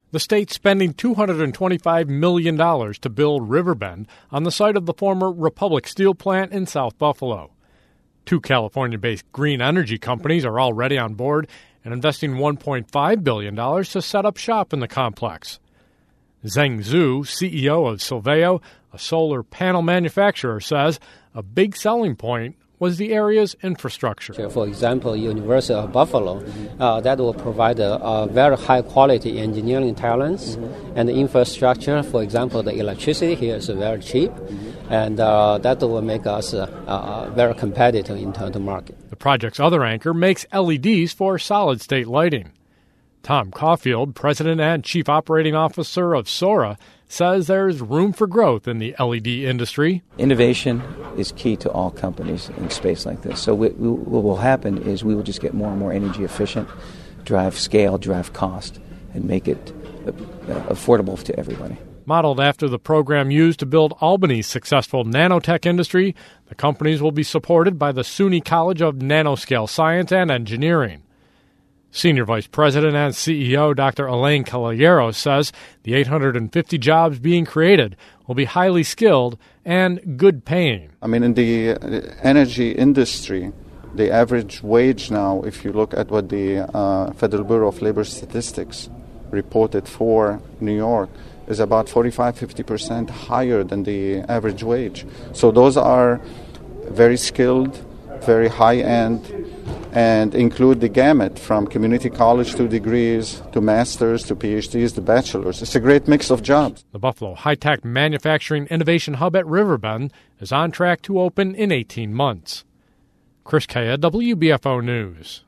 The state's spending $225 million to build Riverbend on the site of the former Republic Steel plant in South Buffalo. Two California-based green energy companies are already on board and investing $1.5 billion to set up shop in the complex. Zheng Zhu, CEO of Silveo, a solar panel manufacturer, says a big selling point was the area's infrastructure. For example, University of Buffalo, that will provide a very high-quality engineering talents and the infrastructure. For example, the electricity here is very cheap, and that will make us very competitive in terms of market. The project's other anchor makes LEDs for solid-state lighting. Tom Caulfield, president and chief operating officer of Sora, says there's room for growth in the LED industry. Innovation is key to all companies in space like this. So what will happen is we will just get more and more energy efficient, drive scale, drive cost, and make it affordable to everybody. Modeled after the program used to build Albany's successful nanotech industry, the companies will be supported by the SUNY College of Nanoscale Science and Engineering. Senior Vice President and CEO Dr. Elaine Caballeros says the 850 jobs being created will be highly skilled and good paying. I mean, in the energy industry, the average wage now, if you look at what the Federal Bureau of Labor Statistics reported for New York, is about 45-50% higher than the average wage. So those are very skilled, very high-end, and include the gamut from community college to degrees, to masters, to PhDs, to bachelors. It's a great mix of jobs. The Buffalo High-Tech Manufacturing Innovation Hub at Riverbend is on track to open in 18 months. Chris Kaya, WBFO News.